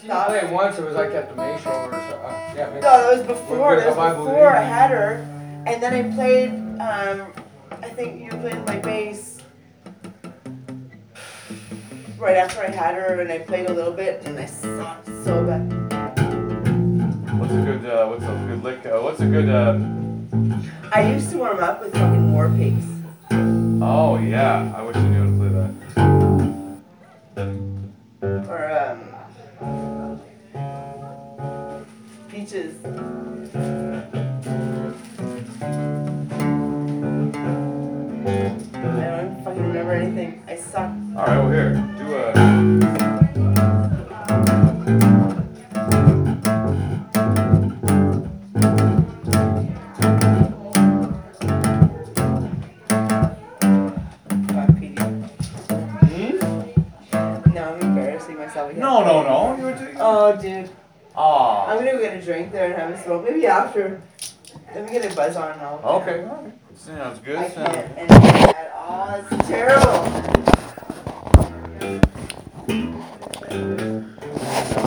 stuff. played once. It was like at the May show or so. Yeah. Maybe. No, that was before. With That was Bible before I League. had her, and then I played. I think you played my bass right after I had her, and I played a little bit, and I sucked so bad. What's a good lick? What's a good? I used to warm up with fucking War Pigs. Oh yeah, I wish I knew how to play that. Or Peaches. I don't fucking remember anything. I suck. All right, well here, do a. Fuck, Petey. No, I'm embarrassing myself again. No. You were doing. Oh, dude. Aw. I'm gonna go get a drink there and have a smoke. Maybe after. Let me get a buzz on and all. Okay. All right. Sounds good. I can't. And at all. It's terrible.